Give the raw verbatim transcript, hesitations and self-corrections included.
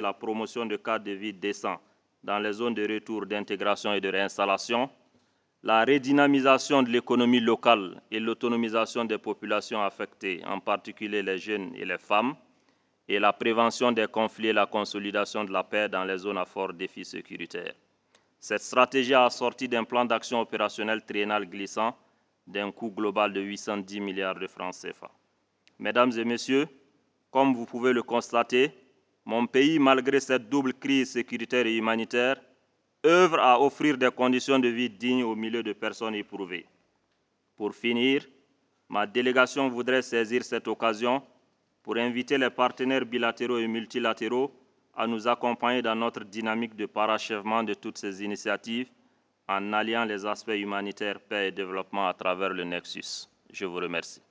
la promotion de cadres de vie décents dans les zones de retour, d'intégration et de réinstallation, la redynamisation de l'économie locale et l'autonomisation des populations affectées, en particulier les jeunes et les femmes, et la prévention des conflits et la consolidation de la paix dans les zones à fort défi sécuritaire. Cette stratégie a assorti d'un plan d'action opérationnel triennal glissant d'un coût global de huit cent dix milliards de francs C F A. Mesdames et messieurs, comme vous pouvez le constater, mon pays, malgré cette double crise sécuritaire et humanitaire, œuvre à offrir des conditions de vie dignes au milieu de personnes éprouvées. Pour finir, ma délégation voudrait saisir cette occasion pour inviter les partenaires bilatéraux et multilatéraux à nous accompagner dans notre dynamique de parachèvement de toutes ces initiatives en alliant les aspects humanitaires, paix et développement à travers le Nexus. Je vous remercie.